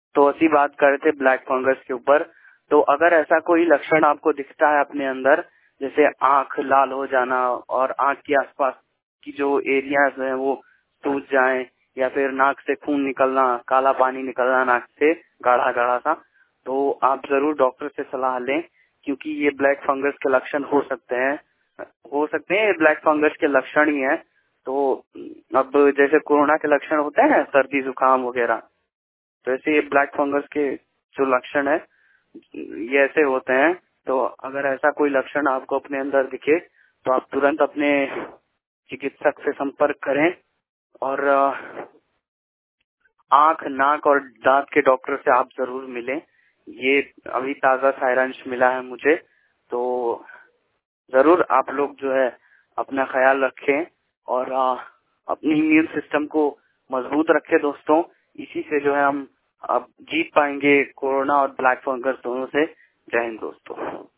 तो ऐसी बात कर रहे थे ब्लैक फंगस के ऊपर। तो अगर ऐसा कोई लक्षण आपको दिखता है अपने अंदर, जैसे आंख लाल हो जाना और आंख के आसपास की जो एरियाज हैं वो सूज जाएं, या फिर नाक से खून निकलना, काला पानी निकलना नाक से गाढ़ा गाढ़ा सा, तो आप जरूर डॉक्टर से सलाह लें, क्योंकि ये ब्लैक फंगस के लक्षण हो सकते हैं। ये ब्लैक फंगस के लक्षण ही है। तो अब जैसे कोरोना के लक्षण होते हैं सर्दी जुकाम वगैरह, तो ऐसे ये ब्लैक फंगस के जो लक्षण है ये ऐसे होते हैं। तो अगर ऐसा कोई लक्षण आपको अपने अंदर दिखे तो आप तुरंत अपने चिकित्सक से संपर्क करें, और आंख, नाक और दांत के डॉक्टर से आप जरूर मिलें। ये अभी ताजा सारांश मिला है मुझे, तो जरूर आप लोग जो है अपना ख्याल रखें और अपनी इम्यून सिस्टम को मजबूत रखें दोस्तों। इसी से जो है हम अब जीत पाएंगे कोरोना और ब्लैक फंगस दोनों से। जय हिंद दोस्तों।